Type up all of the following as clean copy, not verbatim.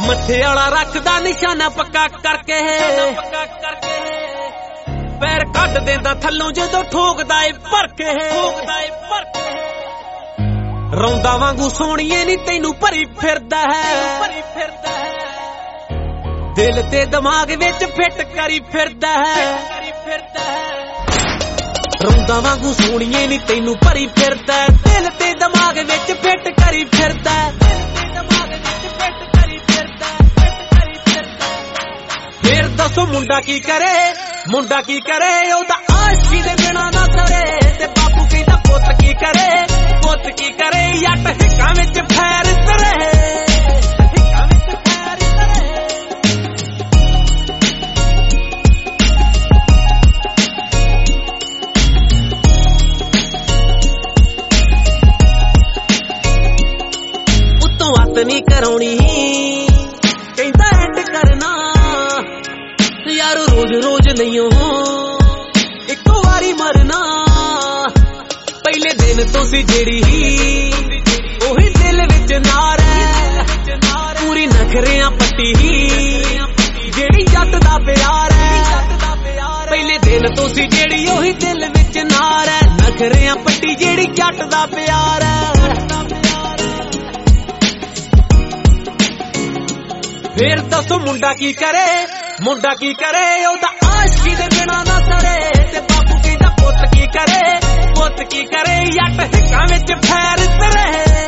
ਮੱਥੇ ਵਾਲਾ ਰੱਖਦਾ ਨਿਸ਼ਾਨਾ ਪੱਕਾ ਕਰਕੇ ਪੈਰ ਕੱਢ ਦਿੰਦਾ ਥੱਲੋਂ ਜਦੋਂ ਠੋਕਦਾ ਏ ਭਰ ਕੇ ਰੌਂਦਾ ਵਾਂਗੂ ਸੋਹਣੀਏ ਨੀ ਤੈਨੂੰ ਭਰੀ ਫਿਰਦਾ ਹੈ ਦਿਲ ਤੇ ਦਿਮਾਗ ਵਿੱਚ ਫਿੱਟ ਕਰੀ ਫਿਰਦਾ ਹੈ ਰੌਂਦਾ ਵਾਂਗੂ ਸੋਹਣੀਏ ਨੀ ਤੈਨੂੰ ਭਰੀ ਫਿਰਦਾ ਦਿਲ ਤੇ ਦਿਮਾਗ ਵਿੱਚ ਫਿੱਟ ਕਰੀ ਫਿਰਦਾ ਫੇਰ ਦੱਸੋ ਮੁੰਡਾ ਕੀ ਕਰੇ ਉਹਦਾ ਆਸ਼ਕੀ ਦੇ ਬਿਨਾਂ ਨਾ ਸਰੇ ਤੇ ਬਾਪੂ ਕਹਿੰਦਾ ਪੁੱਤ ਕੀ ਕਰੇ ਜੱਟ ਹਿੱਕਾਂ ਵਿੱਚ ਫੈਰ ਤਰੇ ਉਤੋਂ ਹੱਥ ਨਹੀਂ ਕਰਾਉਣੀ ਕਹਿੰਦਾ ਐਂਡ ਕਰਨਾ ਯਾਰੋ ਰੋਜ਼ ਨਹੀਂ ਇੱਕੋ ਵਾਰੀ ਮਰਨਾ ਪਹਿਲੇ ਦਿਨ ਤੋਂ ਸੀ ਜਿਹੜੀ ਉਹੀ ਦਿਲ ਵਿੱਚ ਨਾਰ ਹੈ ਪੂਰੀ ਨਖਰਿਆਂ ਪੱਟੀ ਜਿਹੜੀ ਜੱਟ ਦਾ ਪਿਆਰ ਹੈ ਪਹਿਲੇ ਦਿਨ ਤੋਂ ਸੀ ਜਿਹੜੀ ਉਹੀ ਦਿਲ ਵਿੱਚ ਨਾਰ ਹੈ ਨਖਰਿਆਂ ਪੱਟੀ ਜਿਹੜੀ ਜੱਟ ਦਾ ਪਿਆਰ ਹੈ ਫੇਰ ਦੱਸੋ ਮੁੰਡਾ ਕੀ ਕਰੇ ਉਹਦਾ ਆਸ਼ਕੀ ਦੇ ਬਿਨਾਂ ਨਾ ਸਰੇ ਤੇ ਬਾਪੂ ਕਹਿੰਦਾ ਪੁੱਤ ਕੀ ਕਰੇ ਜੱਟ ਹਿੱਕਾਂ ਵਿੱਚ ਫੈਰ ਤਰੇ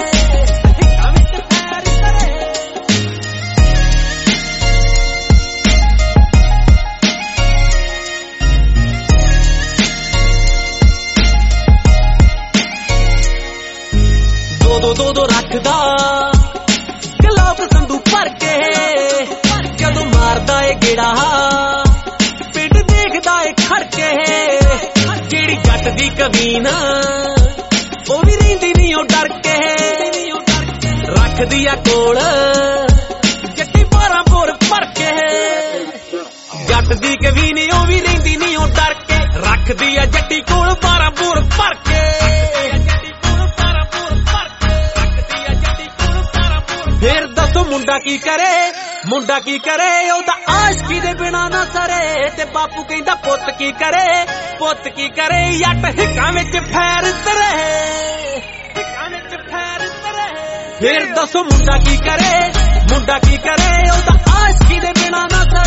ਦੋ ਰੱਖਦਾ ਗਲਾਬ ਸੰਦੂ ਭਰ ਕੇ ਜਦੋਂ ਮਾਰਦਾ ਏ ਗੇੜਾ ਪਿੰਡ ਦੇਖਦਾ ਏ ਖੜਕੇ ਜਿਹੜੀ ਜੱਟ ਦੀ ਕਵੀਨ ਉਹ ਵੀ ਰਹਿੰਦੀ ਨੀ ਉਹ ਡਰ ਕੇ ਰੱਖਦੀ ਆ ਕੋਲ ਜੱਟੀ 12 ਬੋਰ ਭਰ ਕੇ ਜੱਟ ਦੀ ਕਵੀਨ ਉਹ ਵੀ ਰਹਿੰਦੀ ਨੀ ਉਹ ਡਰ ਕੇ ਰੱਖਦੀ ਆ ਜੱਟੀ ਕੋਲ 12 ਬੋਰ ਭਰ ਕੇ ਫੇਰ ਦੱਸੋ ਮੁੰਡਾ ਕੀ ਕਰੇ ਉਹਦਾ ਆਸ਼ਕੀ ਦੇ ਬਿਨਾਂ ਨਾ ਸਰੇ ਤੇ ਬਾਪੂ ਕਹਿੰਦਾ ਪੁੱਤ ਕੀ ਕਰੇ ਜੱਟ ਹਿੱਕਾਂ ਵਿੱਚ ਫੈਰ ਤਰੇ ਫੇਰ ਦੱਸੋ ਮੁੰਡਾ ਕੀ ਕਰੇ ਉਹਦਾ ਆਸ਼ਕੀ ਦੇ ਬਿਨਾਂ ਨਾ